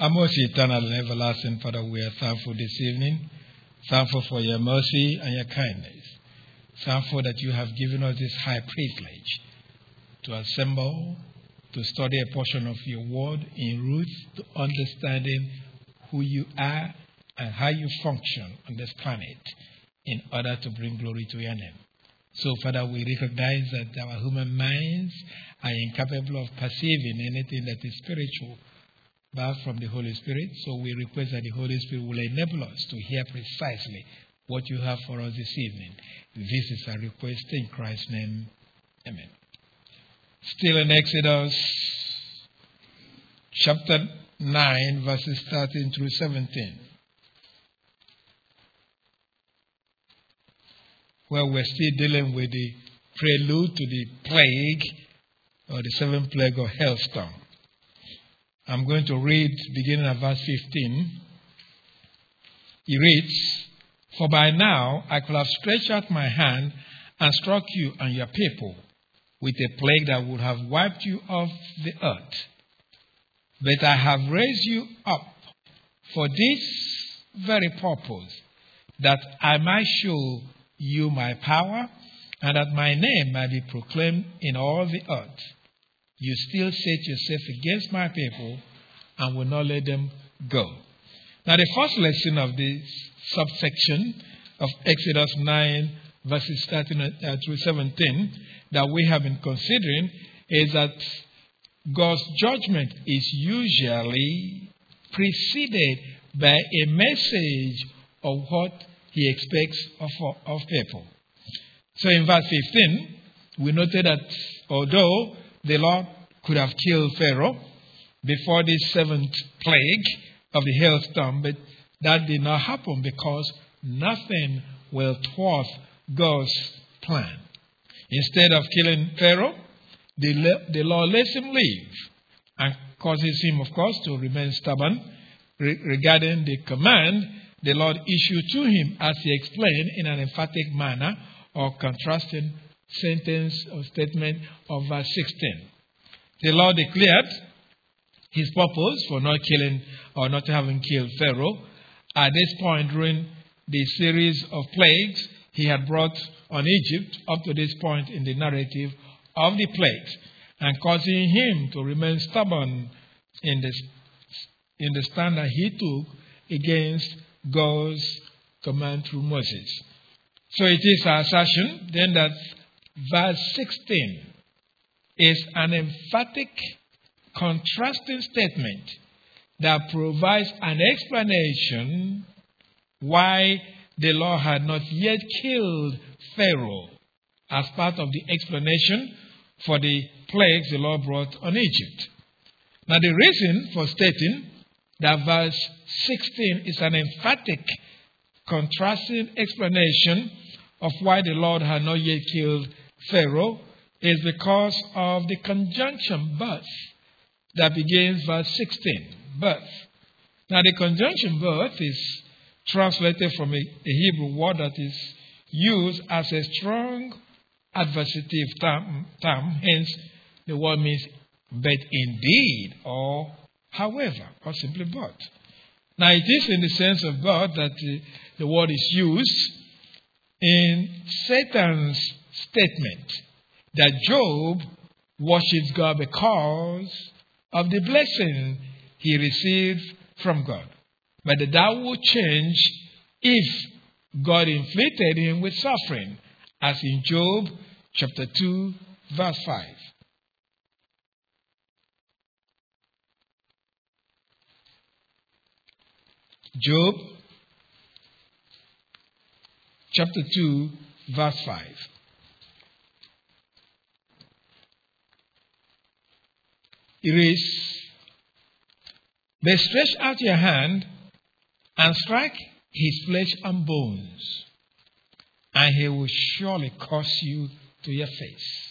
Our most eternal and everlasting Father, we are thankful this evening, thankful for your mercy and your kindness, thankful that you have given us this high privilege to assemble, to study a portion of your word in root to understanding who you are and how you function on this planet in order to bring glory to your name. So, Father, we recognize that our human minds are incapable of perceiving anything that is spiritual, but from the Holy Spirit. So we request that the Holy Spirit will enable us to hear precisely what you have for us this evening. This is our request in Christ's name. Amen. Still in Exodus chapter 9, verses 13 through 17. Where we're still dealing with the prelude to the plague, or the seventh plague of hailstorm. I'm going to read beginning at verse 15. He reads, "For by now I could have stretched out my hand and struck you and your people with a plague that would have wiped you off the earth. But I have raised you up for this very purpose, that I might show you my power, and that my name might be proclaimed in all the earth. You still set yourself against my people and will not let them go." Now, the first lesson of this subsection of Exodus 9, verses 13 through 17, that we have been considering is that God's judgment is usually preceded by a message of what he expects of people. So in verse 15, we noted that although the Lord could have killed Pharaoh before this seventh plague of the hailstorm, but that did not happen because nothing will thwart God's plan. Instead of killing Pharaoh, the Lord lets him live and causes him, of course, to remain stubborn regarding the command the Lord issued to him, as he explained in an emphatic manner or contrasting sentence or statement of verse 16. The Lord declared his purpose for not killing or not having killed Pharaoh at this point during the series of plagues he had brought on Egypt up to this point in the narrative of the plagues, and causing him to remain stubborn in the stand that he took against God's command through Moses. So it is our assertion then that verse 16 is an emphatic, contrasting statement that provides an explanation why the Lord had not yet killed Pharaoh as part of the explanation for the plagues the Lord brought on Egypt. Now, the reason for stating that verse 16 is an emphatic, contrasting explanation of why the Lord had not yet killed Pharaoh is because of the conjunction birth that begins verse 16. Birth. Now, the conjunction birth is translated from a Hebrew word that is used as a strong adversative term. Hence, the word means but indeed, or however, or simply but. Now, it is in the sense of but that the word is used in Satan's statement that Job worships God because of the blessing he received from God. But that would change if God inflicted him with suffering, as in Job chapter 2, verse 5. Job chapter 2, verse 5. It reads, "But stretch out your hand and strike his flesh and bones, and he will surely curse you to your face."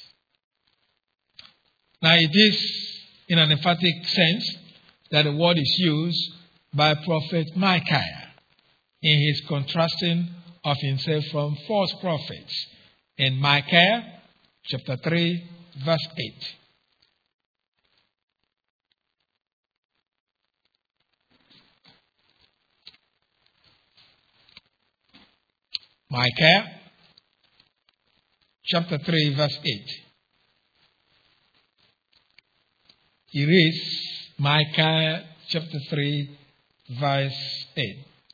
Now, it is in an emphatic sense that the word is used by prophet Micaiah in his contrasting of himself from false prophets in Micaiah chapter 3, verse 8. Micah chapter 3, verse 8. He reads Micah chapter 3, verse 8.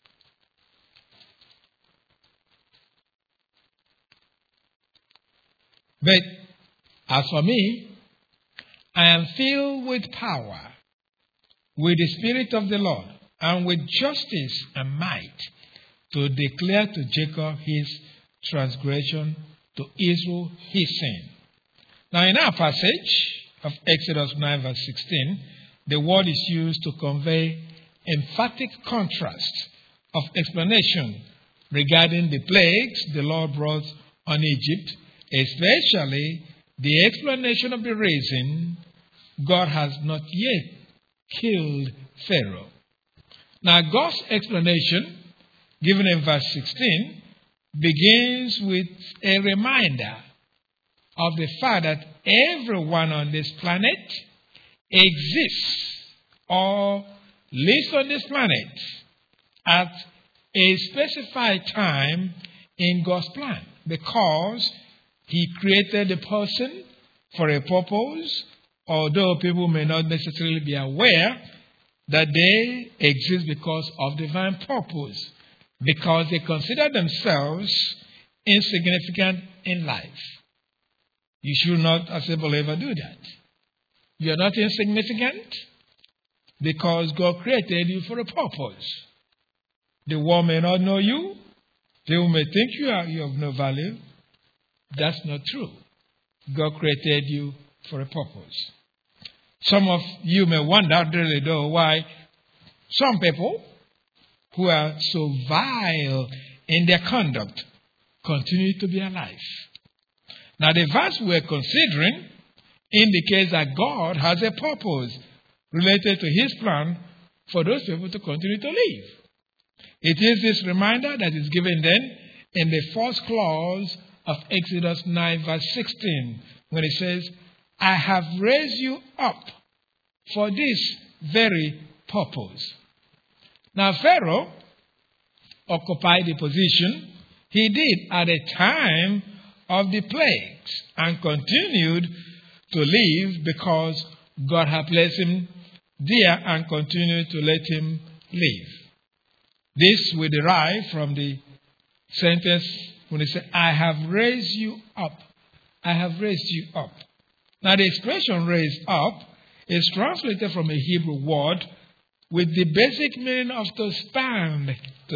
But as for me, I am filled with power, with the Spirit of the Lord, and with justice and might, to declare to Jacob his transgression, to Israel his sin. Now in our passage of Exodus 9 verse 16, the word is used to convey emphatic contrast of explanation regarding the plagues the Lord brought on Egypt, especially the explanation of the reason God has not yet killed Pharaoh. Now God's explanation, given in verse 16, begins with a reminder of the fact that everyone on this planet exists or lives on this planet at a specified time in God's plan, because He created the person for a purpose, although people may not necessarily be aware that they exist because of divine purpose, because they consider themselves insignificant in life. You should not, as a believer, do that. You are not insignificant because God created you for a purpose. The world may not know you. They may think you have no value. That's not true. God created you for a purpose. Some of you may wonder, really, though, why some people who are so vile in their conduct continue to be alive. Now, the verse we're considering indicates that God has a purpose related to His plan for those people to continue to live. It is this reminder that is given then in the first clause of Exodus 9, verse 16, when it says, I have raised you up for this very purpose. Now, Pharaoh occupied the position he did at the time of the plagues and continued to live because God had placed him there and continued to let him live. This we derive from the sentence when it says, I have raised you up. I have raised you up. Now, the expression raised up is translated from a Hebrew word with the basic meaning of to stand,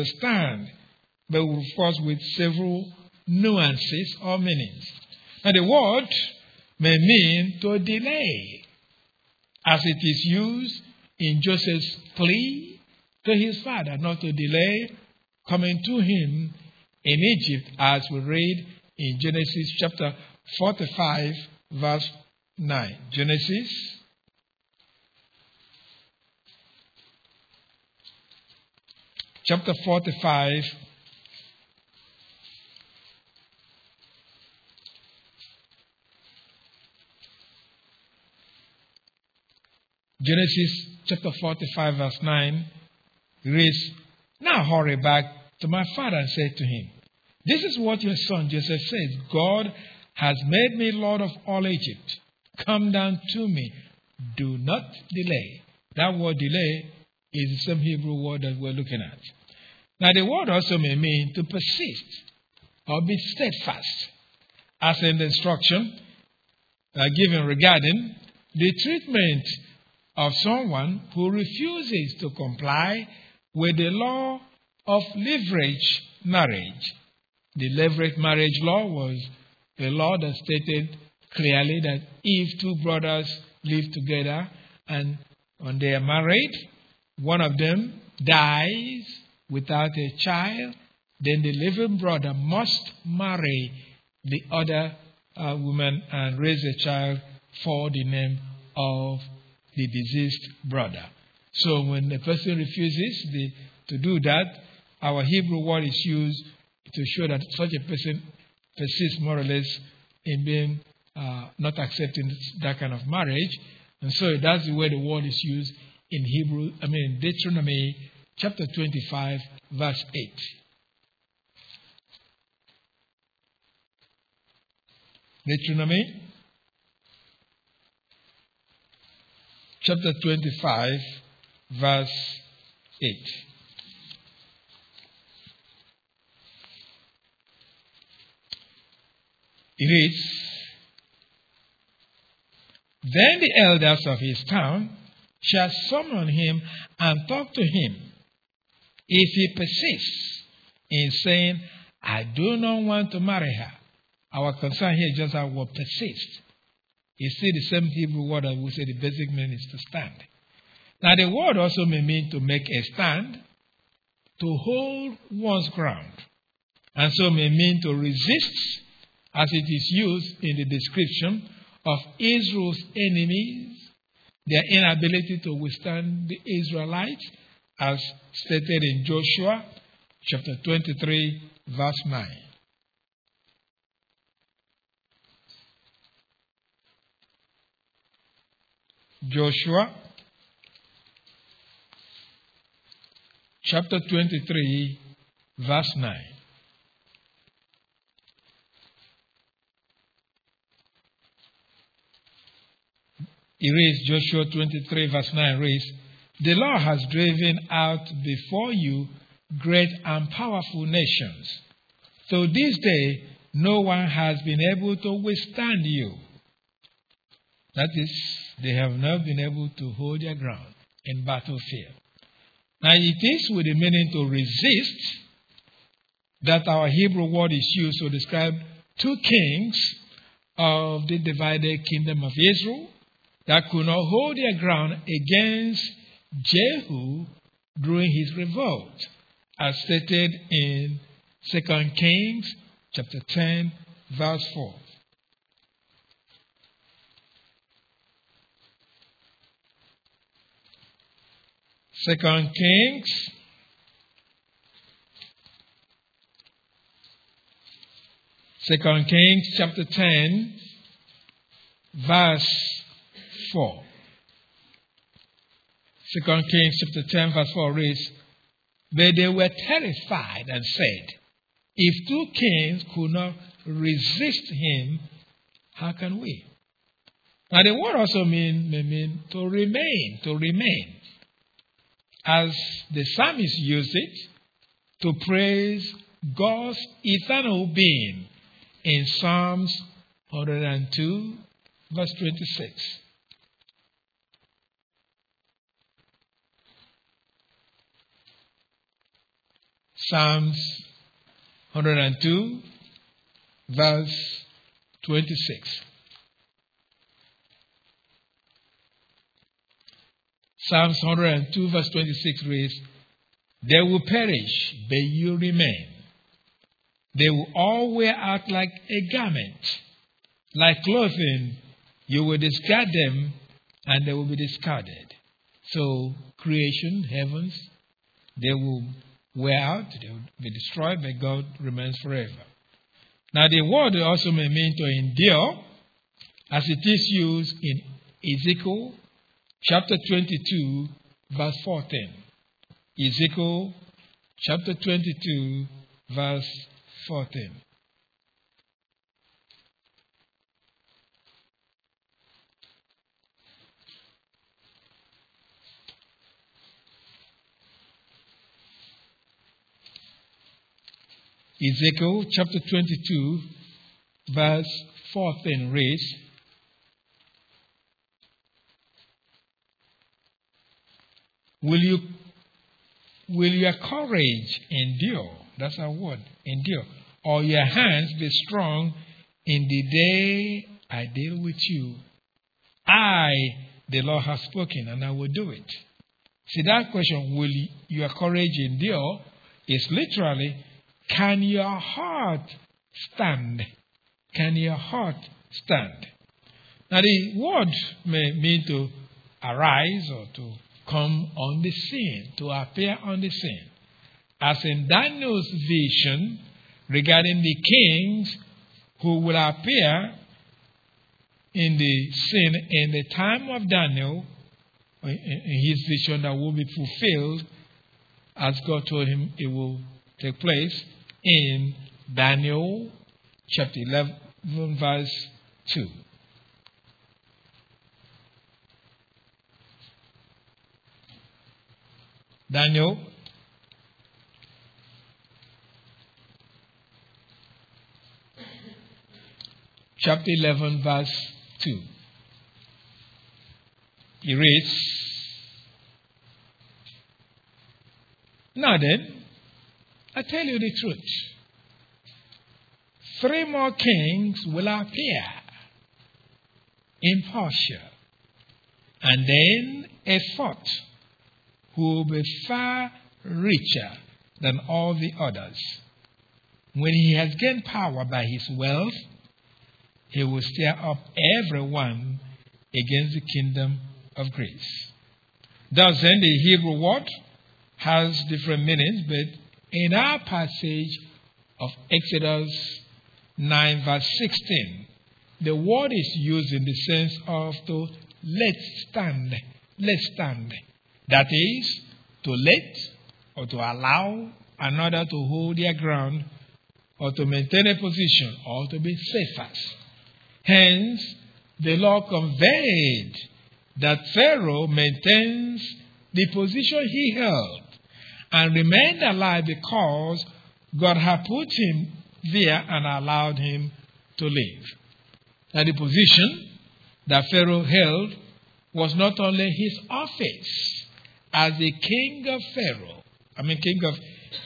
but of course with several nuances or meanings. Now, the word may mean to delay, as it is used in Joseph's plea to his father not to delay coming to him in Egypt, as we read in Genesis chapter 45, verse 9. Genesis chapter 45, Genesis chapter 45, verse 9 reads, Now hurry back to my father and say to him, This is what your son Joseph says, God has made me Lord of all Egypt. Come down to me. Do not delay. That word delay is the same Hebrew word that we're looking at. Now, the word also may mean to persist or be steadfast, as in the instruction given regarding the treatment of someone who refuses to comply with the law of leverage marriage. The leverage marriage law was a law that stated clearly that if two brothers live together and when they are married, one of them dies without a child, then the living brother must marry the other woman and raise a child for the name of the deceased brother. So when the person refuses to do that, our Hebrew word is used to show that such a person persists more or less in being not accepting that kind of marriage. And so that's the way the word is used in Deuteronomy chapter 25, verse 8. Deuteronomy chapter 25, verse 8. It reads, "Then the elders of his town shall summon him and talk to him. If he persists in saying, 'I do not want to marry her,'" our concern here is just our word persist. You see the same Hebrew word that we say the basic meaning is to stand. Now the word also may mean to make a stand, to hold one's ground, and so may mean to resist, as it is used in the description of Israel's enemies, their inability to withstand the Israelites, as stated in Joshua chapter 23, verse 9. Joshua chapter 23, verse 9. It reads, Joshua 23, verse 9 reads, "The Lord has driven out before you great and powerful nations. To this day, no one has been able to withstand you." That is, they have not been able to hold their ground in battlefield. Now, it is with the meaning to resist that our Hebrew word is used to describe two kings of the divided kingdom of Israel that could not hold their ground against Jehu during his revolt, as stated in 2 Kings chapter 10, verse 4. Second Kings chapter 10, verse 4. 2 Kings chapter 10, verse 4 reads, "But they were terrified and said, 'If two kings could not resist him, how can we?'" Now the word also may mean to remain. As the psalmist used it to praise God's eternal being in Psalms 102, verse 26. Psalms 102, verse 26. Psalms 102, verse 26 reads, "They will perish, but you remain. They will all wear out like a garment. Like clothing, you will discard them, and they will be discarded." So, creation, heavens, they will wear out, they will be destroyed, but God remains forever. Now, the word also may mean to endure, as it is used in Ezekiel chapter 22, verse 14. Ezekiel chapter 22, verse 14. Ezekiel chapter 22, verse 14 reads, Will your courage endure? That's our word, endure. Or your hands be strong in the day I deal with you? I, the Lord, have spoken, and I will do it. See, that question, will your courage endure, is literally, can your heart stand? Can your heart stand? Now, the word may mean to arise or to come on the scene, to appear on the scene. As in Daniel's vision regarding the kings who will appear in the scene in the time of Daniel, in his vision that will be fulfilled as God told him it will take place in Daniel chapter 11, even verse 2. Daniel chapter 11, verse 2. He reads, "Now then, I tell you the truth. 3 more kings will appear in Persia, and then a 4th who will be far richer than all the others. When he has gained power by his wealth, he will stir up everyone against the kingdom of Greece." Thus then, the Hebrew word has different meanings, but in our passage of Exodus 9 verse 16, the word is used in the sense of to let stand. That is, to let or to allow another to hold their ground or to maintain a position or to be safe. Hence, the law conveyed that Pharaoh maintains the position he held and remained alive because God had put him there and allowed him to live. Now, the position that Pharaoh held was not only his office as the king of king of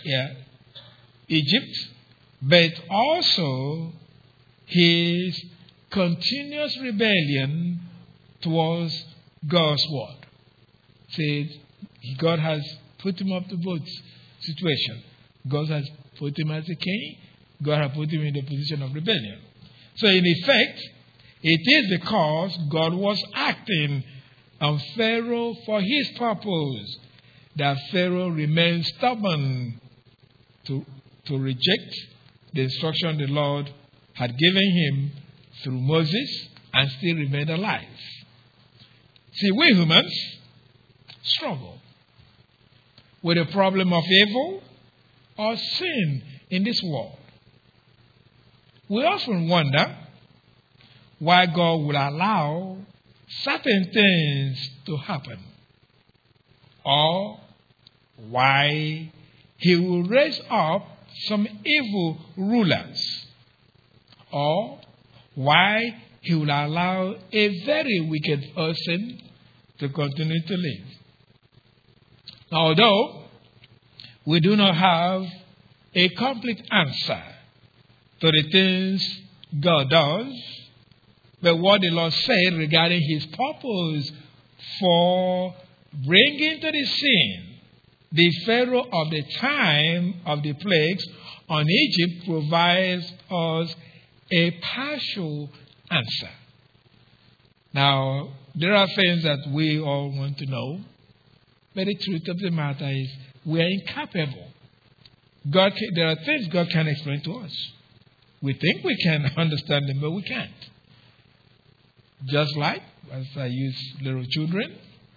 Egypt, but also his continuous rebellion towards God's word. Said God has put him up to both situations. God has put him as a king. God has put him in the position of rebellion. So in effect, it is because God was acting on Pharaoh for his purpose that Pharaoh remained stubborn to reject the instruction the Lord had given him through Moses and still remained alive. See, we humans struggle with the problem of evil or sin in this world. We often wonder why God will allow certain things to happen, or why he will raise up some evil rulers, or why he will allow a very wicked person to continue to live. Although we do not have a complete answer to the things God does, but what the Lord said regarding his purpose for bringing to the scene the Pharaoh of the time of the plagues on Egypt provides us a partial answer. Now, there are things that we all want to know, but the truth of the matter is we are incapable. There are things God can explain to us. We think we can understand them, but we can't. Just like, as I use little children,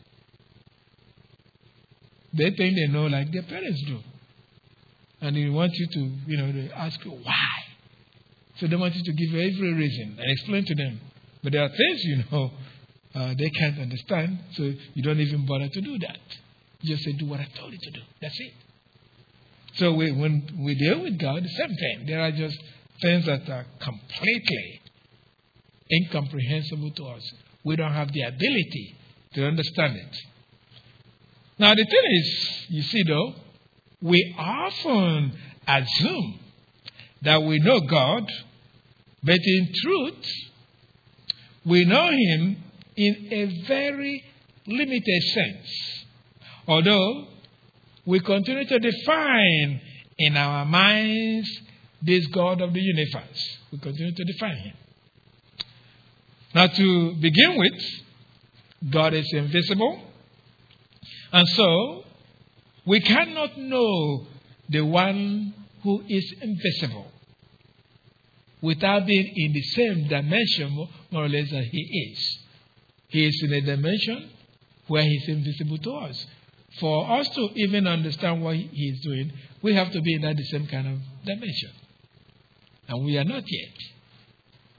they think they know like their parents do. And they want you to, they ask you why. So they want you to give every reason and explain to them. But there are things, they can't understand, so you don't even bother to do that. You just say, do what I told you to do. That's it. So when we deal with God, the same thing. There are just things that are completely incomprehensible to us. We don't have the ability to understand it. Now, the thing is, you see, though, we often assume that we know God, but in truth, we know him in a very limited sense. Although we continue to define in our minds this God of the universe. We continue to define him. Now, to begin with, God is invisible. And so, we cannot know the one who is invisible without being in the same dimension, more or less, that he is. He is in a dimension where he is invisible to us. For us to even understand what he is doing, we have to be in that same kind of dimension. And we are not yet.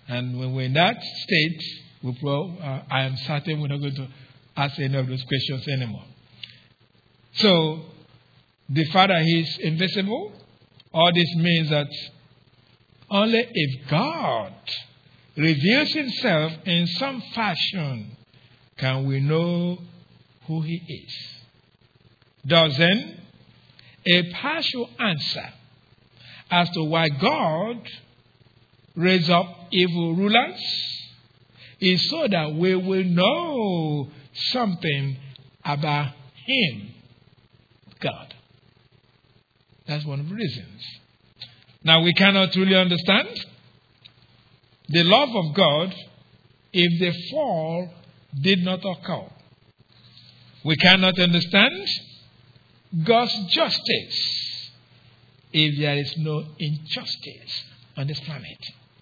And when we're in that state, I am certain we're not going to ask any of those questions anymore. So, the Father is invisible. All this means that only if God reveals himself in some fashion can we know who he is. Thus then, a partial answer as to why God raised up evil rulers is so that we will know something about him, God. That's one of the reasons. Now, we cannot truly understand the love of God if the fall did not occur. We cannot understand God's justice if there is no injustice on this planet.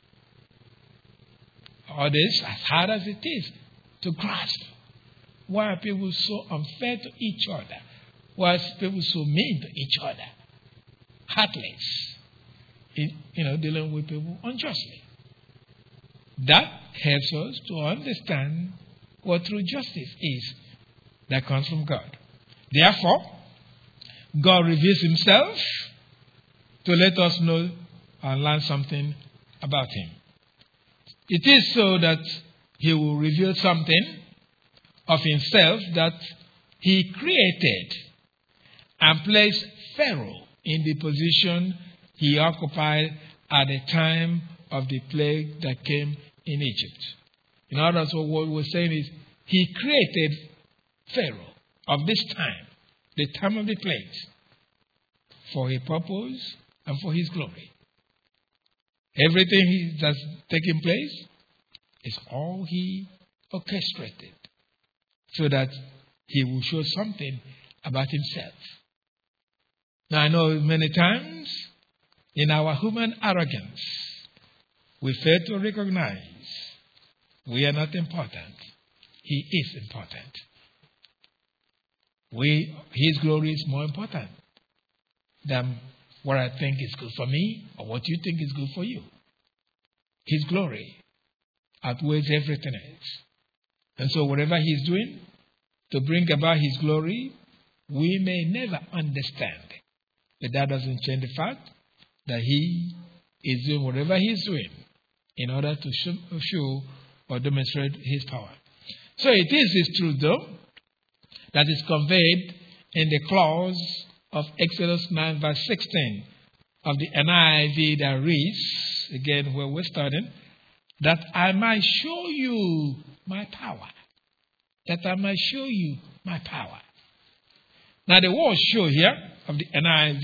All this, as hard as it is to grasp, why are people so unfair to each other? Why are people so mean to each other? Heartless. Dealing with people unjustly. That helps us to understand what true justice is that comes from God. Therefore, God reveals himself to let us know and learn something about him. It is so that he will reveal something of himself that he created and placed Pharaoh in the position he occupied at the time of the plague that came in Egypt. In other words, what we're saying is he created Pharaoh of this time, the time of the plagues, for a purpose and for his glory. Everything that's taking place is all he orchestrated so that he will show something about himself. Now, I know many times in our human arrogance, we fail to recognize we are not important. He is important. His glory is more important than what I think is good for me or what you think is good for you. His glory outweighs everything else. And so whatever he's doing to bring about his glory, we may never understand. But that doesn't change the fact that he is doing whatever he's doing in order to show or demonstrate his power. So it is this truth, though, that is conveyed in the clause of Exodus 9, verse 16 of the NIV that reads, again where we're starting, that I might show you my power. That I might show you my power. Now the word show here of the NIV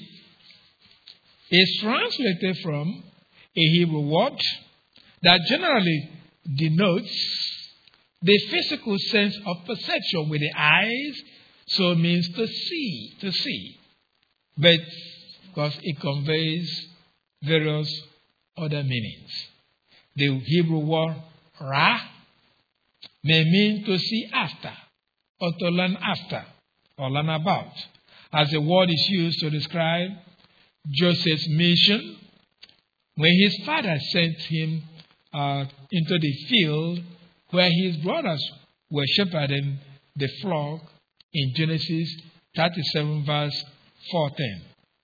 is translated from a Hebrew word that generally denotes the physical sense of perception with the eyes, so it means to see. But, of course, it conveys various other meanings. The Hebrew word ra may mean to see after, or to learn after, or learn about, as the word is used to describe Joseph's mission when his father sent him into the field where his brothers were shepherding the flock in Genesis 37, verse 14.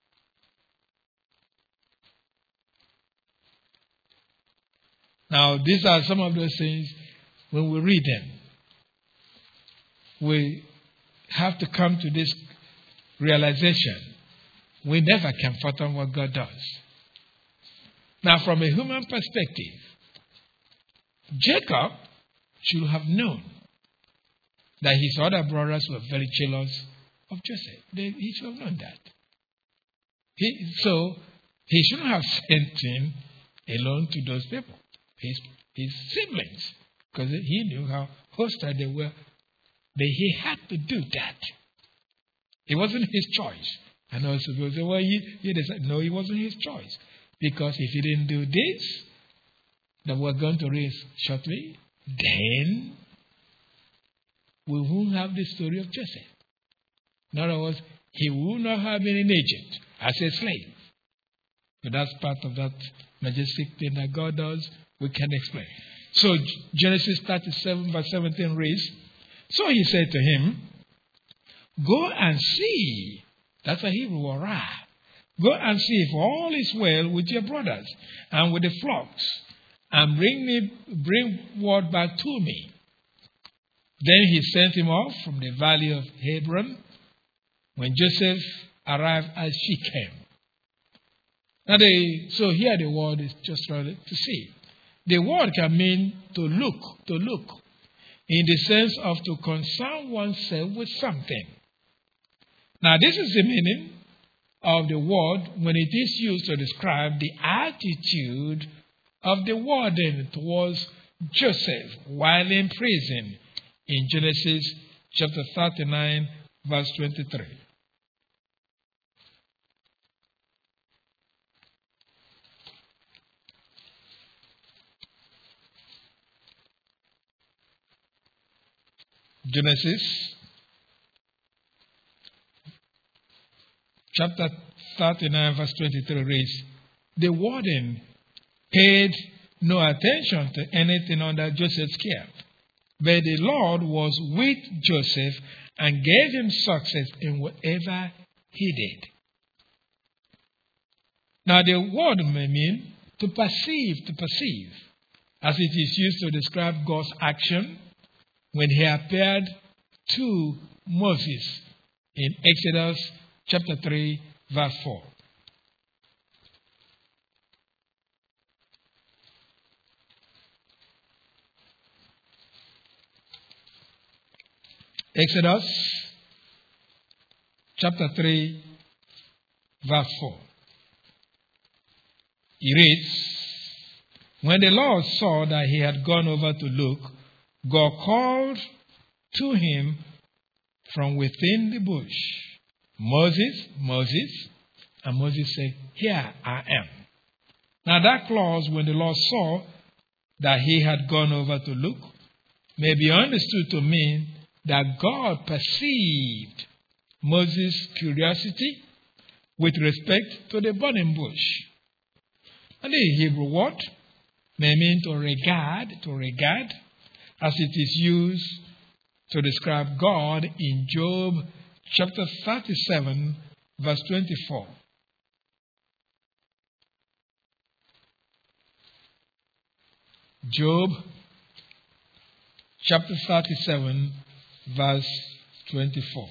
Now, these are some of those things, when we read them, we have to come to this realization. We never can fathom what God does. Now, from a human perspective, Jacob should have known that his other brothers were very jealous of Joseph. He should have known that. So he shouldn't have sent him alone to those people, his siblings, because he knew how hostile they were. But he had to do that. It wasn't his choice. I know some people say, well, he decided. No, it wasn't his choice. Because if he didn't do this, that we're going to read shortly, then we won't have the story of Joseph. In other words, he would not have been in Egypt as a slave. But that's part of that majestic thing that God does we can explain. So Genesis 37 verse 17 reads, so he said to him, go and see. That's a Hebrew word, ra. Go and see if all is well with your brothers and with the flocks, and bring word back to me. Then he sent him off from the valley of Hebron when Joseph arrived at Shechem. Now, so here the word is just to see. The word can mean to look, in the sense of to concern oneself with something. Now, this is the meaning of the word when it is used to describe the attitude of the warden towards Joseph while in prison in Genesis chapter 39, verse 23. Genesis chapter 39, verse 23 reads, the warden paid no attention to anything under Joseph's care, but the Lord was with Joseph and gave him success in whatever he did. Now the word may mean to perceive, as it is used to describe God's action when he appeared to Moses in Exodus chapter 3, verse 4. Exodus chapter 3, verse 4. He reads, when the Lord saw that he had gone over to look, God called to him from within the bush, Moses, Moses. And Moses said, here I am. Now that clause, when the Lord saw that he had gone over to look, may be understood to mean that God perceived Moses' curiosity with respect to the burning bush. And the Hebrew word may mean to regard, as it is used to describe God in Job chapter 37, verse 24. Job chapter 37, verse 24.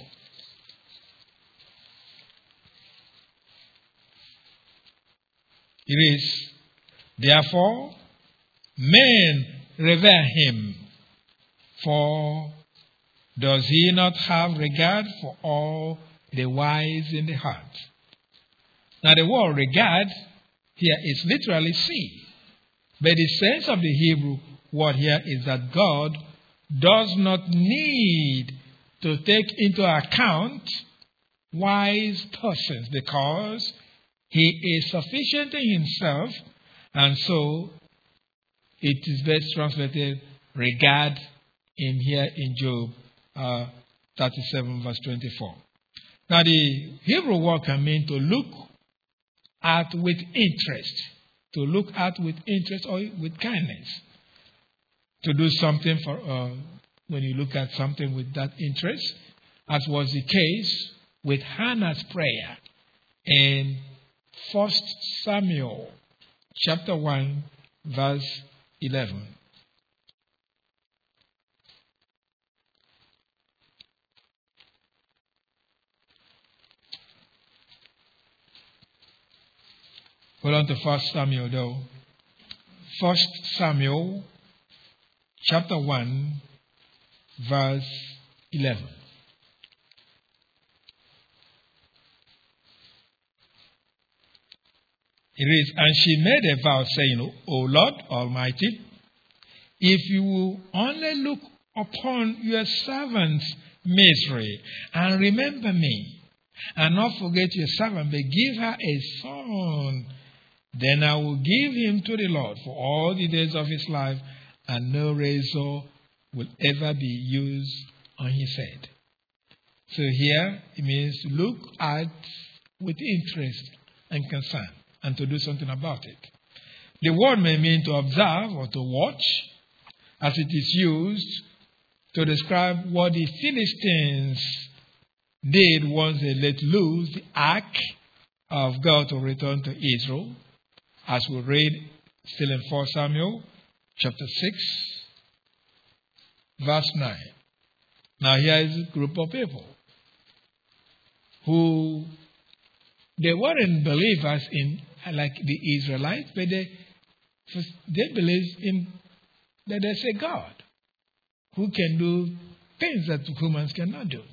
It is, therefore, men revere him, for does he not have regard for all the wise in the heart? Now the word regard here is literally see, but the sense of the Hebrew word here is that God does not need to take into account wise persons because he is sufficient in himself, and so it is best translated regard in here in Job 37 verse 24. Now the Hebrew word can mean to look at with interest, to look at with interest or with kindness, to do something for when you look at something with that interest, as was the case with Hannah's prayer in 1 Samuel chapter 1 verse 11. Hold on to 1 Samuel though. 1 Samuel chapter 1 verse 11. It reads, and she made a vow saying, O Lord Almighty, if you will only look upon your servant's misery and remember me, and not forget your servant, but give her a son, then I will give him to the Lord for all the days of his life, and no razor will ever be used on his head. So here it means to look at with interest and concern, and to do something about it. The word may mean to observe or to watch, as it is used to describe what the Philistines did once they let loose the ark of God to return to Israel, as we read still in 1 Samuel chapter 6, verse 9. Now here is a group of people who, they weren't believers in like the Israelites, but they believe in that there's a God who can do things that humans cannot do.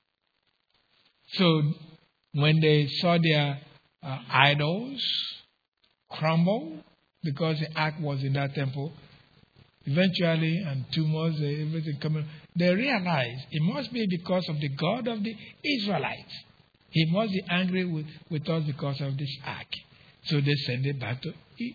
So when they saw their idols crumble because the ark was in that temple, eventually, and tumors, everything coming, they realized it must be because of the God of the Israelites. He must be angry with us because of this ark. So they sent it back to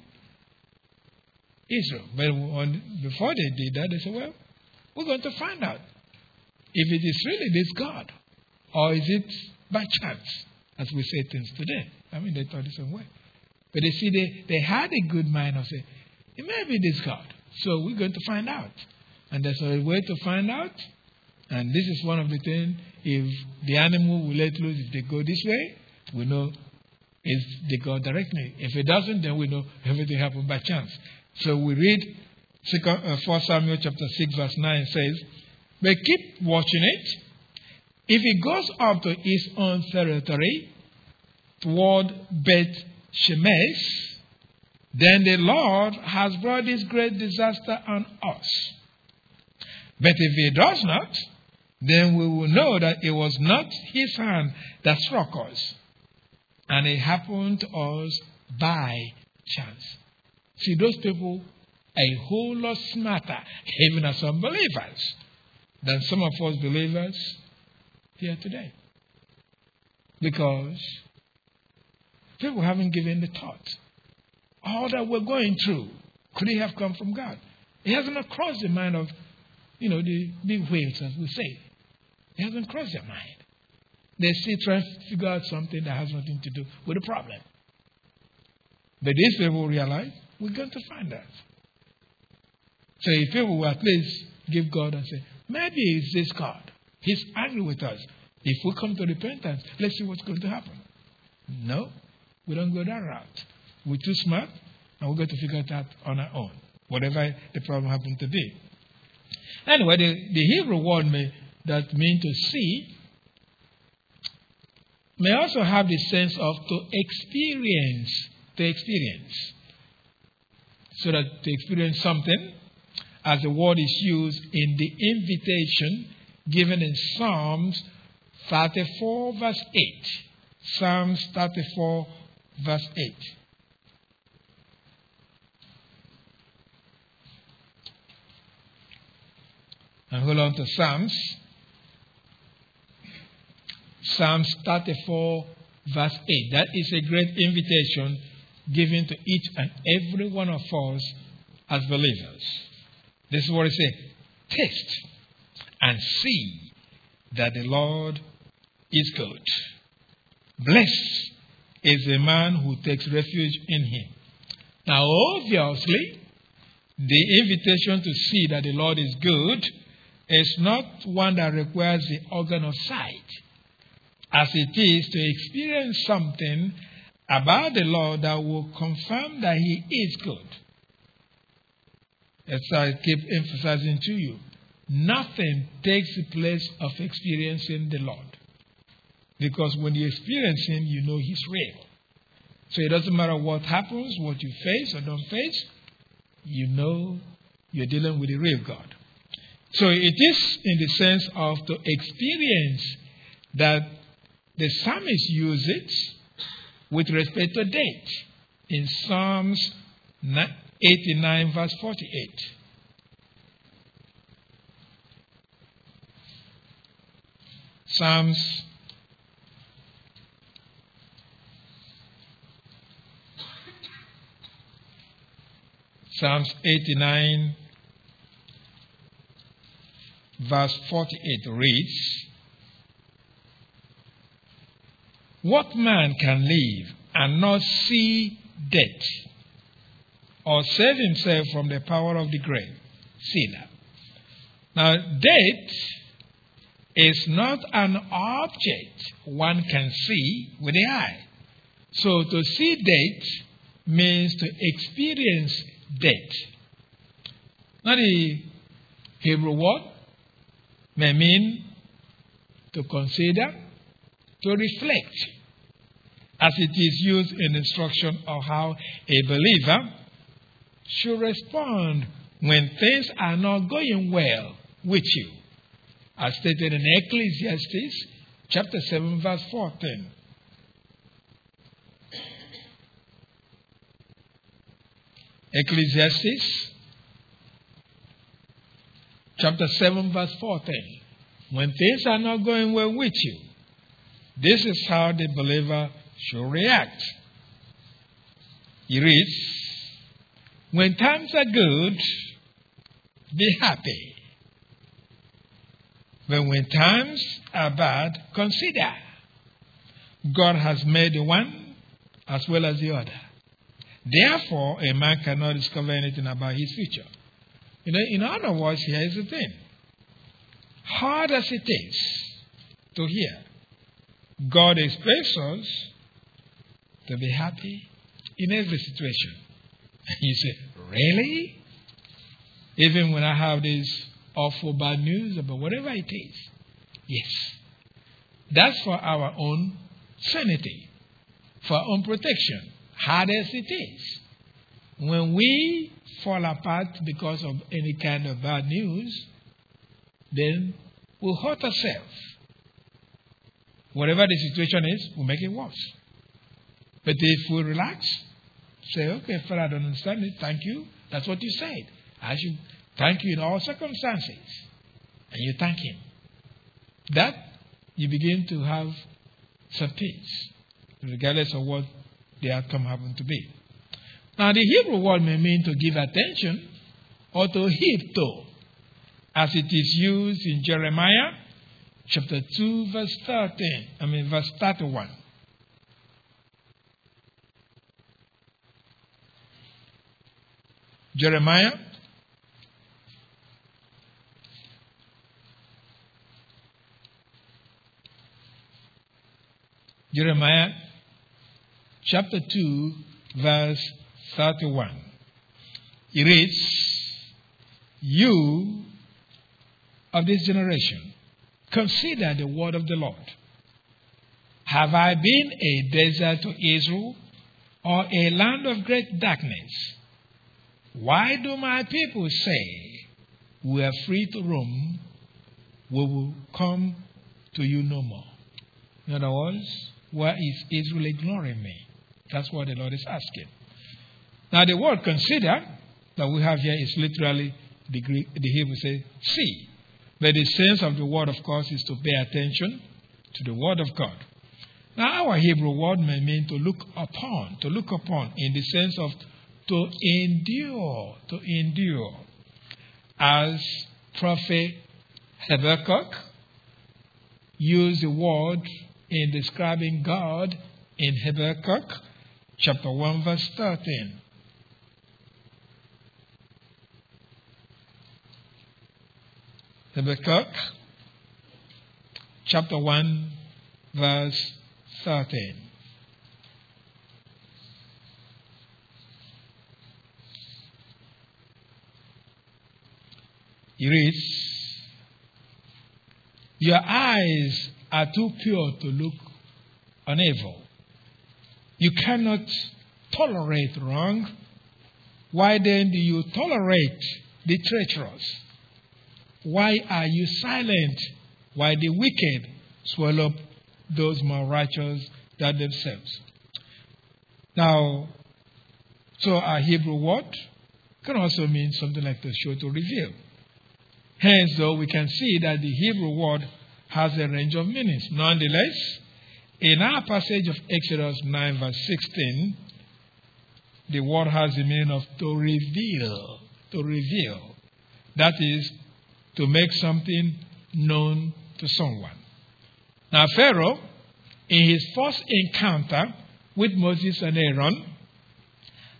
Israel. But before they did that, they said, well, we're going to find out if it is really this God, or is it by chance, as we say things today. I mean, they thought the same way. But they see, they had a good mind of saying, it may be this God. So we're going to find out. And there's a way to find out. And this is one of the things, if the animal will let loose, if they go this way, we know it's the God directly. If it doesn't, then we know everything happened by chance. So we read 4 Samuel chapter 6 verse 9 says, but keep watching it. If it goes up to his own territory toward Beth Shemesh, then the Lord has brought this great disaster on us. But if he does not, then we will know that it was not his hand that struck us, and it happened to us by chance. See, those people are a whole lot smarter, even as some believers, than some of us believers here today. Because people haven't given the thought. All that we're going through, could it have come from God? It hasn't crossed the mind of, the big waves, as we say. It hasn't crossed their mind. They're still trying to figure out something that has nothing to do with the problem. But these people realize we're going to find out. So if people will at least give God and say, maybe it's this God. He's angry with us. If we come to repentance, let's see what's going to happen. No, we don't go that route. We're too smart, and we're going to figure it out on our own, whatever the problem happens to be. Anyway, the Hebrew word that means to see may also have the sense of to experience. So that to experience something, as the word is used in the invitation given in Psalms 34 verse 8. Psalms 34 verse 8. And hold on to Psalms. Psalms 34 verse 8. That is a great invitation given to each and every one of us as believers. This is what it says. Taste and see that the Lord is good. Blessed is the man who takes refuge in him. Now, obviously, the invitation to see that the Lord is good is not one that requires the organ of sight, as it is to experience something about the Lord that will confirm that he is good. As I keep emphasizing to you, nothing takes the place of experiencing the Lord. Because when you experience him, you know he's real. So it doesn't matter what happens, what you face or don't face, you know you're dealing with the real God. So it is in the sense of to experience that the psalmist used it with respect to date in Psalms 89 verse 48. Psalms 89 verse 48 reads, what man can live and not see death? or save himself from the power of the grave. Selah. Now, death is not an object one can see with the eye. So to see death means to experience death. Now, the Hebrew word may mean to consider, to reflect, as it is used in instruction of how a believer should respond when things are not going well with you, as stated in Ecclesiastes chapter 7, verse 14. Ecclesiastes chapter 7, verse 14. When things are not going well with you, this is how the believer should react. He reads, when times are good, be happy. But when times are bad, consider. God has made the one as well as the other. Therefore, a man cannot discover anything about his future. In other words, here is the thing. Hard as it is to hear, God expects us to be happy in every situation. And you say, really? Even when I have this awful bad news about whatever it is? Yes. That's for our own sanity, for our own protection, hard as it is. When we fall apart because of any kind of bad news, then we'll hurt ourselves. Whatever the situation is, we'll make it worse. But if we relax, say, okay, Father, I don't understand it. Thank you. That's what you said. I should thank you in all circumstances. And you thank Him. That you begin to have some peace, regardless of what the outcome happened to be. Now, the Hebrew word may mean to give attention or to heed to, as it is used in Jeremiah chapter 2, verse 31. Jeremiah chapter 2, verse 31. It reads, you of this generation, consider the word of the Lord. Have I been a desert to Israel, or a land of great darkness? Why do my people say, we are free to roam, we will come to you no more? In other words, why is Israel ignoring me? That's what the Lord is asking. Now, the word consider that we have here is literally the Hebrew say, see. But the sense of the word, of course, is to pay attention to the word of God. Now, our Hebrew word may mean to look upon in the sense of to endure. As Prophet Habakkuk used the word in describing God in Habakkuk chapter 1, verse 13. Habakkuk chapter 1, verse 13. It reads, your eyes are too pure to look on evil. You cannot tolerate wrong. Why then do you tolerate the treacherous? Why are you silent while the wicked swallow up those more righteous than themselves? Now, so our Hebrew word can also mean something like to show, to reveal. Hence, though, we can see that the Hebrew word has a range of meanings. Nonetheless, in our passage of Exodus 9, verse 16, the word has the meaning of to reveal. To reveal. That is, to make something known to someone. Now, Pharaoh, in his first encounter with Moses and Aaron,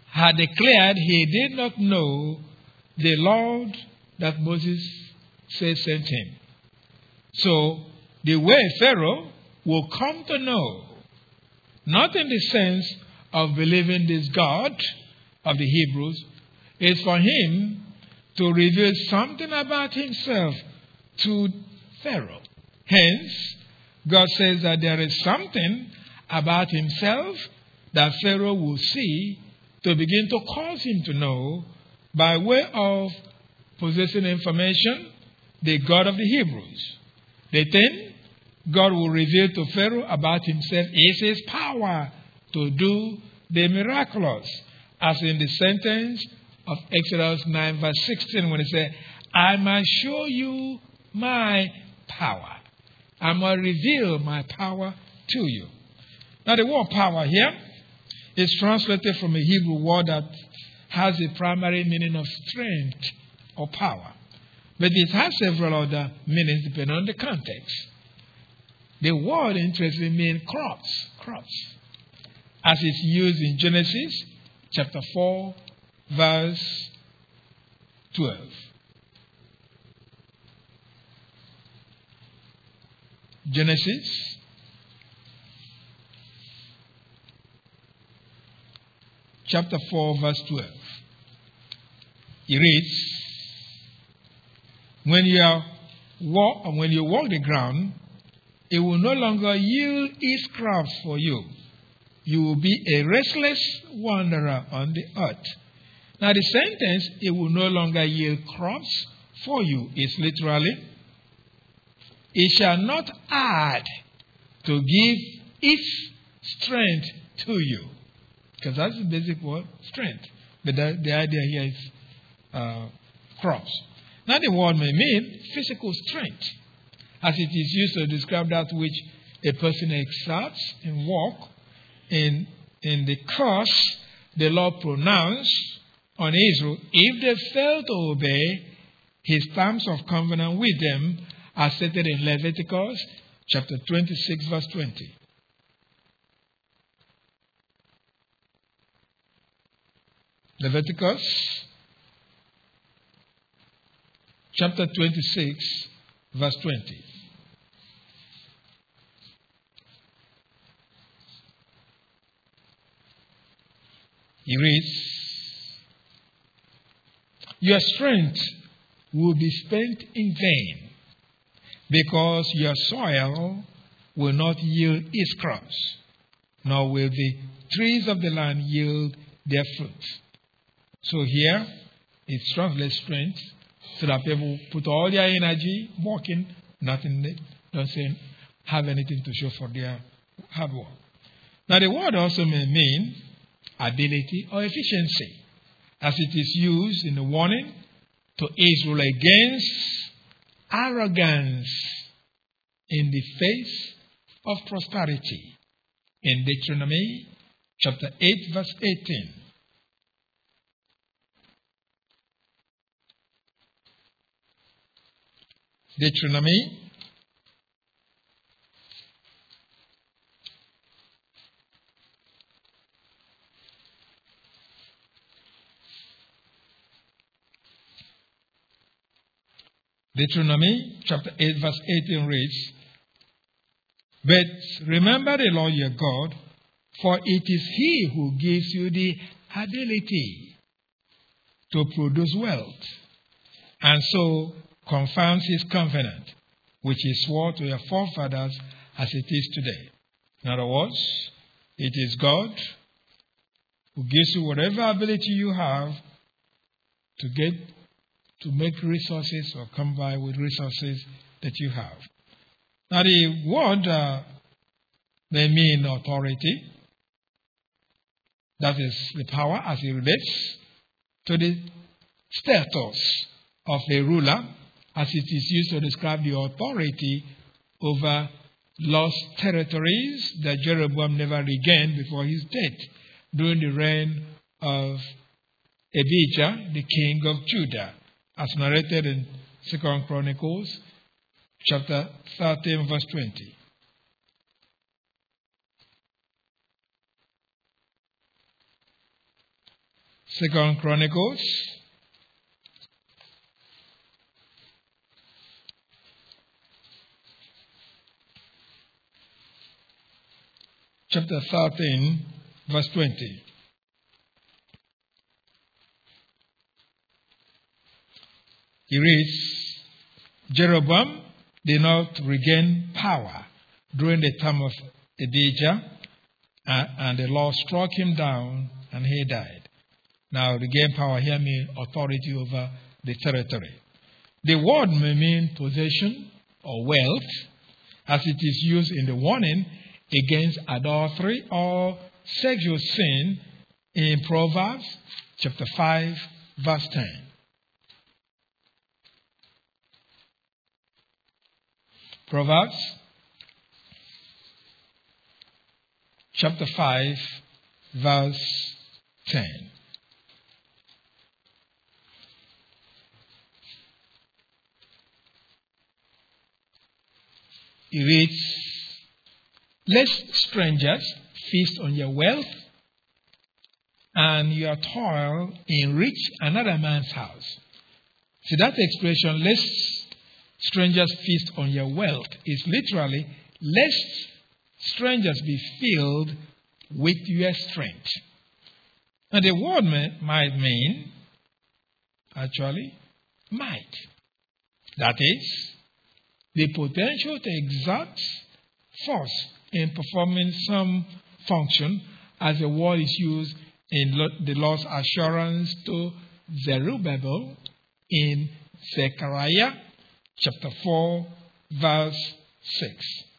had declared he did not know the Lord that Moses said sent him. So, the way Pharaoh will come to know, not in the sense of believing this God of the Hebrews, is for him to reveal something about himself to Pharaoh. Hence, God says that there is something about himself that Pharaoh will see to begin to cause him to know by way of possessing information, the God of the Hebrews. The thing God will reveal to Pharaoh about himself is his power to do the miraculous, as in the sentence of Exodus 9 verse 16 when it says, I must show you my power. I must reveal my power to you. Now the word power here is translated from a Hebrew word that has a primary meaning of strength or power. But it has several other meanings depending on the context. The word interestingly means crops, as it's used in Genesis chapter 4, verse 12. Genesis chapter 4, verse 12. It reads, when you walk the ground, it will no longer yield its crops for you. You will be a restless wanderer on the earth. Now the sentence, it will no longer yield crops for you, is literally, it shall not add to give its strength to you. Because that's the basic word, strength. But the idea here is crops. Now the word may mean physical strength, as it is used to describe that which a person exerts in work. In the curse the Lord pronounced on Israel, if they fail to obey his terms of covenant with them, as stated in Leviticus chapter 26, verse 20. Leviticus chapter 26, verse 20. He reads, your strength will be spent in vain, because your soil will not yield its crops, nor will the trees of the land yield their fruit. So here, it translates strength, so that people put all their energy working, nothing, don't have anything to show for their hard work. Now the word also may mean ability or efficiency, as it is used in the warning to Israel against arrogance in the face of prosperity in Deuteronomy chapter 8, verse 18. Deuteronomy chapter 8 verse 18 reads, but remember the Lord your God, for it is he who gives you the ability to produce wealth, and so confirms his covenant, which he swore to your forefathers as it is today. In other words, it is God who gives you whatever ability you have to make resources or come by with resources that you have. Now the word may mean authority. That is the power as it relates to the status of a ruler, as it is used to describe the authority over lost territories that Jeroboam never regained before his death during the reign of Abijah, the king of Judah, as narrated in 2 Chronicles chapter 13, verse 20. 2 Chronicles chapter 13, verse 20. He reads, Jeroboam did not regain power during the time of Abijah, and the Lord struck him down and he died. Now, regain power here means authority over the territory. The word may mean possession or wealth, as it is used in the warning against adultery or sexual sin in Proverbs chapter 5, verse 10. Proverbs chapter 5, verse 10. It reads, Lest strangers feast on your wealth, and your toil enrich another man's house. See, that expression, lest strangers feast on your wealth, is literally, lest strangers be filled with your strength. And the word might mean, actually, might. That is, the potential to exert force in performing some function, as the word is used in the Lord's assurance to Zerubbabel in Zechariah chapter 4, verse 6.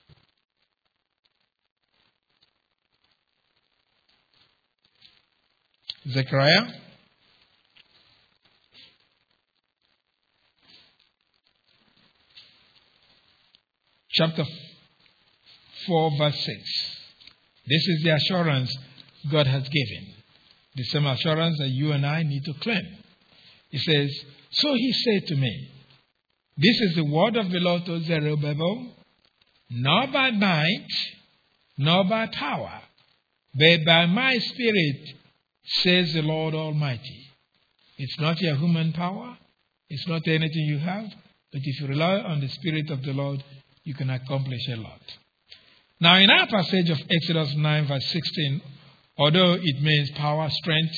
Zechariah chapter 4, verse 6. This is the assurance God has given. The same assurance that you and I need to claim. He says, So he said to me, This is the word of the Lord to Zerubbabel, not by might, nor by power, but by my spirit, says the Lord Almighty. It's not your human power. It's not anything you have. But if you rely on the Spirit of the Lord, you can accomplish a lot. Now, in our passage of Exodus 9, verse 16, although it means power, strength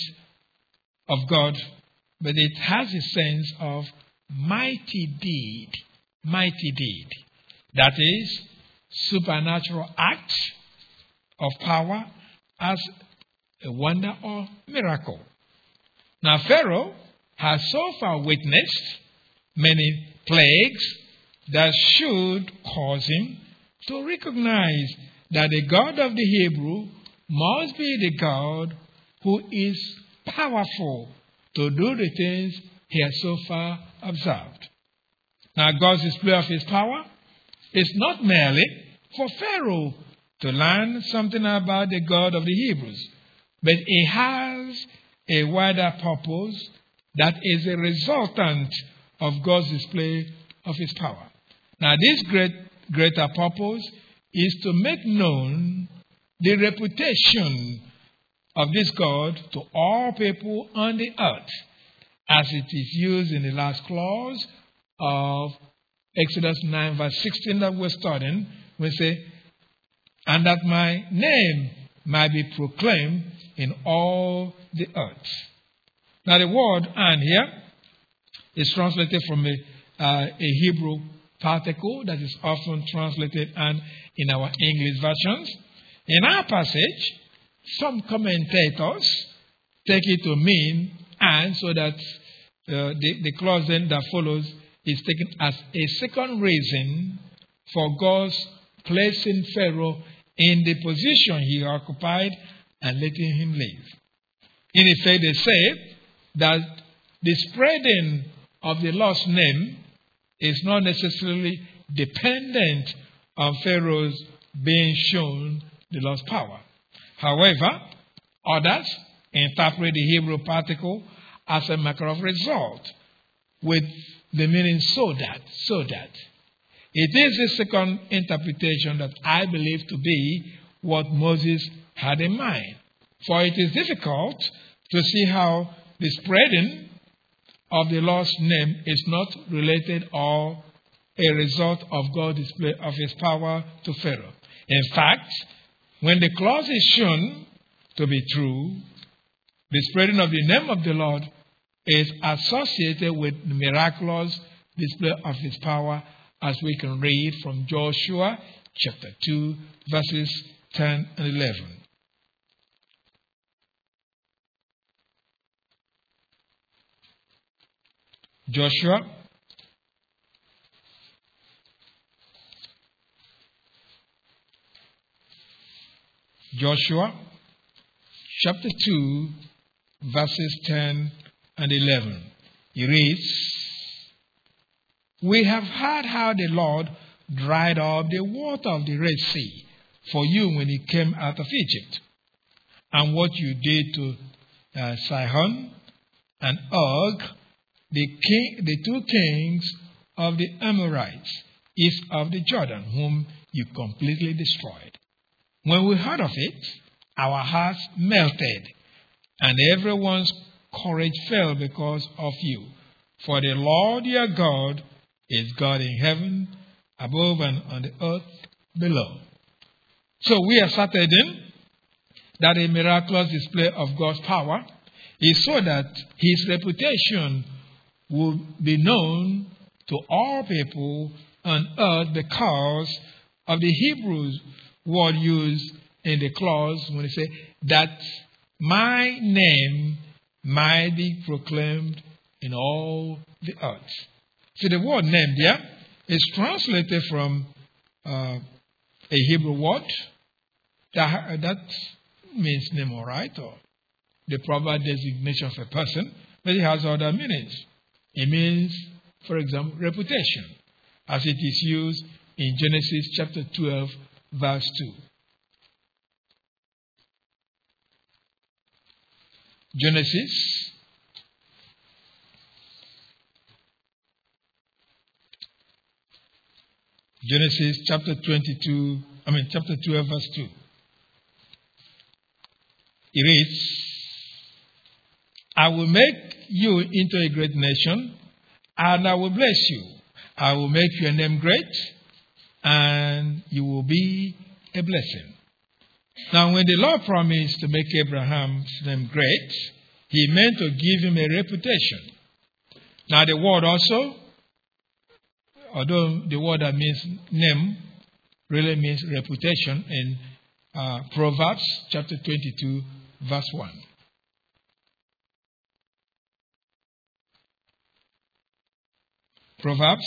of God, but it has a sense of mighty deed. Mighty deed. That is, supernatural act of power as a wonder or miracle. Now, Pharaoh has so far witnessed many plagues that should cause him to recognize that the God of the Hebrew must be the God who is powerful to do the things he has so far observed. Now, God's display of his power is not merely for Pharaoh to learn something about the God of the Hebrews, but it has a wider purpose that is a resultant of God's display of his power. Now, this greater purpose is to make known the reputation of this God to all people on the earth, as it is used in the last clause of Exodus 9, verse 16 that we're studying. We say, and that my name might be proclaimed in all the earth. Now, the word "and" here is translated from a Hebrew particle that is often translated "and" in our English versions. In our passage, some commentators take it to mean "and," so that the clause then that follows is taken as a second reason for God's placing Pharaoh in the position he occupied and letting him live. In effect, they say that the spreading of the Lord's name is not necessarily dependent on Pharaoh's being shown the Lord's power. However, others interpret the Hebrew particle as a matter of result, with the meaning so that. It is the second interpretation that I believe to be what Moses had in mind. For it is difficult to see how the spreading of the Lord's name is not related or a result of God's display of his power to Pharaoh. In fact, when the clause is shown to be true, the spreading of the name of the Lord is associated with the miraculous display of his power, as we can read from Joshua chapter 2, verses 10 and 11. Joshua chapter 2, verses 10 and 11. It reads, "We have heard how the Lord dried up the water of the Red Sea for you when you came out of Egypt, and what you did to Sihon and Og, the two kings of the Amorites, east of the Jordan, whom you completely destroyed. When we heard of it, our hearts melted, and everyone's courage fell because of you. For the Lord your God is God in heaven above and on the earth below." So we are certain that a miraculous display of God's power is so that his reputation will be known to all people on earth because of the Hebrew word used in the clause when it says that my name might be proclaimed in all the earth. So the word name there is translated from a Hebrew word that means name, all right, or the proper designation of a person, but it has other meanings. It means, for example, reputation, as it is used in Genesis chapter 12, verse 2. Genesis chapter 12, verse 2. It reads, "I will make you into a great nation, and I will bless you. I will make your name great, and you will be a blessing." Now, when the Lord promised to make Abraham's name great, he meant to give him a reputation. Now, the word also, although the word that means name really means reputation in Proverbs chapter 22, verse 1. Proverbs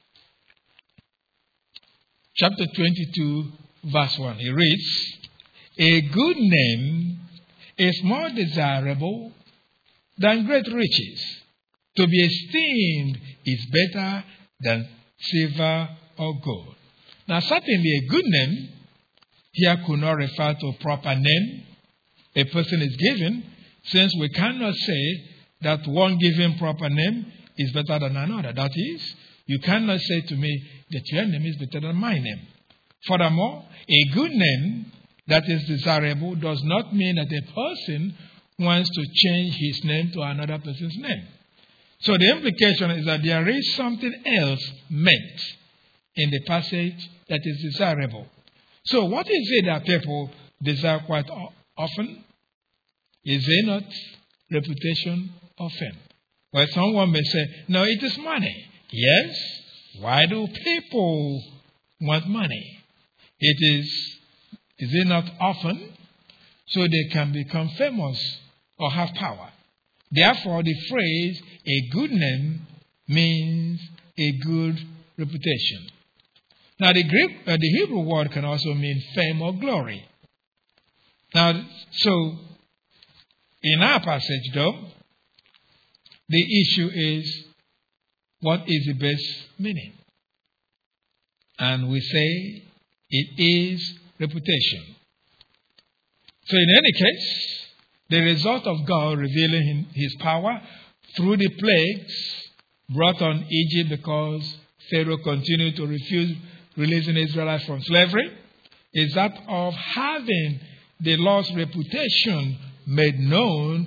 chapter 22, verse 1. It reads, "A good name is more desirable than great riches. To be esteemed is better than silver or gold." Now, certainly a good name here could not refer to a proper name a person is given, since we cannot say that one given proper name is better than another. That is, you cannot say to me that your name is better than my name. Furthermore, a good name that is desirable does not mean that a person wants to change his name to another person's name. So the implication is that there is something else meant in the passage that is desirable. So what is it that people desire quite often? Is it not reputation or fame? Well, someone may say, no, it is money. Yes. Why do people want money? Is it not often so they can become famous or have power? Therefore, the phrase, a good name, means a good reputation. Now, the Hebrew word can also mean fame or glory. Now, so, in our passage, though, the issue is, what is the best meaning? And we say, it is reputation. So, in any case, the result of God revealing his power through the plagues brought on Egypt because Pharaoh continued to refuse releasing Israelites from slavery is that of having the Lord's reputation made known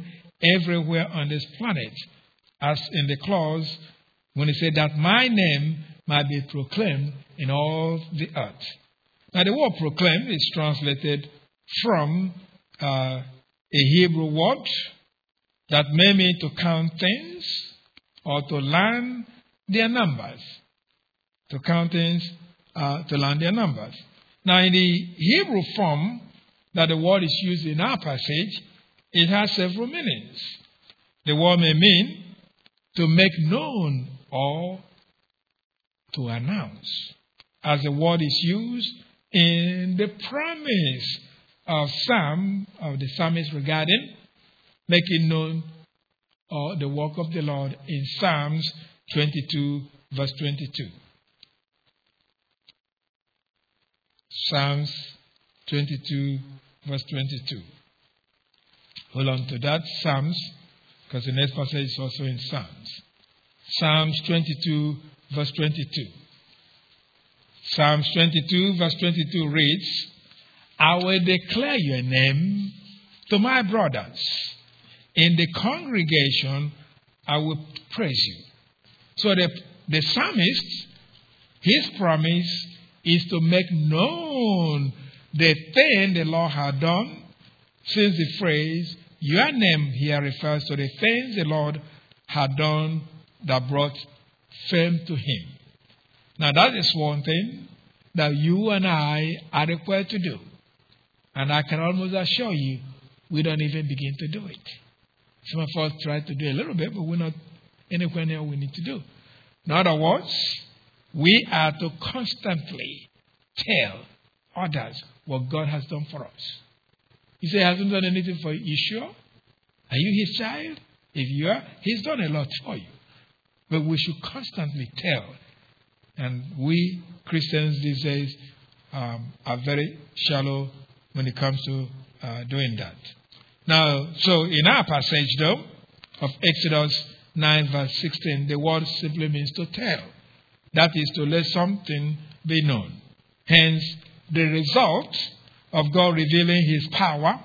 everywhere on this planet, as in the clause when he said that my name might be proclaimed in all the earth. Now, the word proclaim is translated from a Hebrew word that may mean to count things or to learn their numbers. To count things, to learn their numbers. Now, in the Hebrew form that the word is used in our passage, it has several meanings. The word may mean to make known or to announce, as the word is used in the promise of the psalmist regarding making known the work of the Lord in Psalms 22, verse 22. Psalms 22, verse 22. Hold on to that, Psalms, because the next passage is also in Psalms. Psalms 22, verse 22. Psalms 22, verse 22 reads, I will declare your name to my brothers. In the congregation, I will praise you. So the psalmist, his promise is to make known the thing the Lord had done, since the phrase, your name here refers to the things the Lord had done that brought fame to him. Now that is one thing that you and I are required to do. And I can almost assure you, we don't even begin to do it. Some of us try to do a little bit, but we're not anywhere near what we need to do. In other words, we are to constantly tell others what God has done for us. You say he hasn't done anything for you. You sure? Are you his child? If you are, he's done a lot for you. But we should constantly tell. And we Christians these days are very shallow when it comes to doing that. Now, so in our passage though, of Exodus 9 verse 16, the word simply means to tell. That is to let something be known. Hence, the result of God revealing his power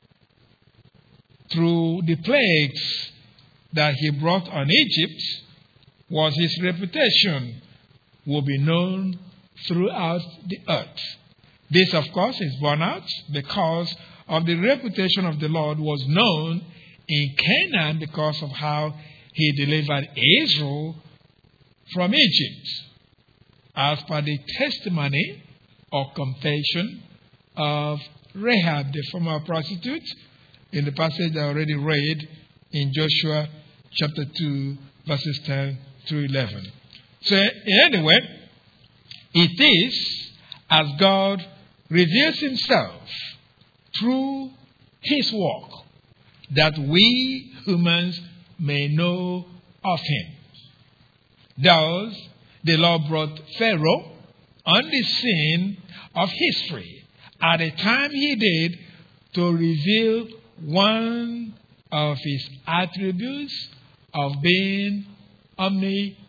through the plagues that he brought on Egypt was his reputation will be known throughout the earth. This, of course, is borne out because of the reputation of the Lord was known in Canaan because of how he delivered Israel from Egypt, as per the testimony or confession of Rahab, the former prostitute, in the passage I already read in Joshua chapter 2, verses 10 through 11. So anyway, it is as God reveals himself through his work that we humans may know of him. Thus, the Lord brought Pharaoh on the scene of history at a time he did to reveal one of his attributes of being omnipotent.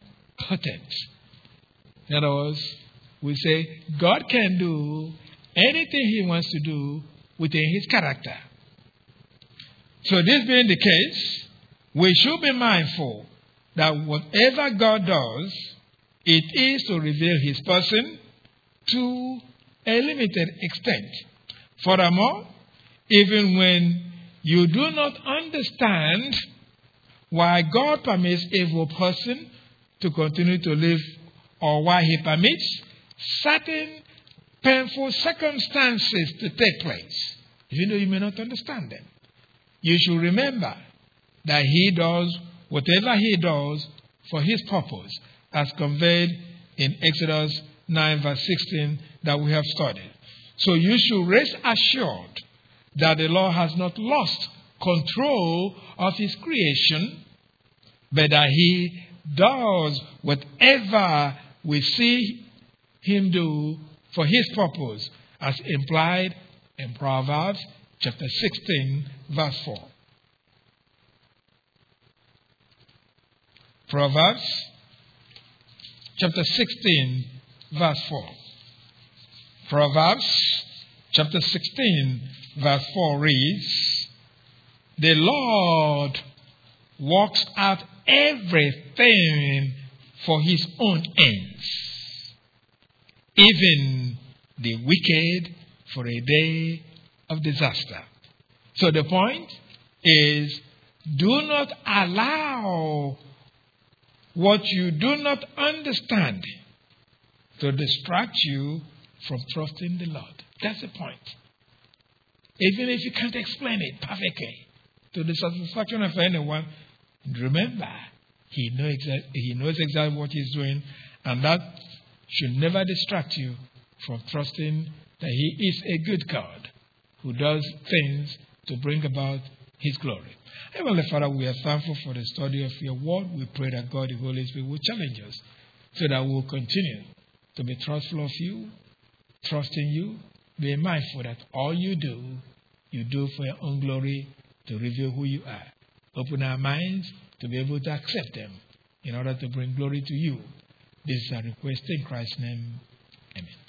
In other words, we say God can do anything he wants to do within his character. So this being the case, we should be mindful that whatever God does, it is to reveal his person to a limited extent. Furthermore, even when you do not understand why God permits a evil person to continue to live, or why he permits certain painful circumstances to take place, even though you may not understand them, you should remember that he does whatever he does for his purpose, as conveyed in Exodus 9 verse 16 that we have studied. So you should rest assured that the Lord has not lost control of his creation, but that he does whatever we see him do for his purpose, as implied in Proverbs chapter 16 verse 4. Proverbs chapter 16 verse 4. Proverbs chapter 16 verse 4 reads, The Lord works out everything for his own ends, even the wicked for a day of disaster. So the point is, do not allow what you do not understand to distract you from trusting the Lord. That's the point. Even if you can't explain it perfectly to the satisfaction of anyone, remember, He knows exactly what He's doing, and that should never distract you from trusting that He is a good God who does things to bring about His glory. Heavenly Father, we are thankful for the study of your word. We pray that God, the Holy Spirit, will challenge us so that we will continue to be trustful of you, trusting you, be mindful that all you do for your own glory to reveal who you are. Open our minds to be able to accept them in order to bring glory to you. This is our request in Christ's name. Amen.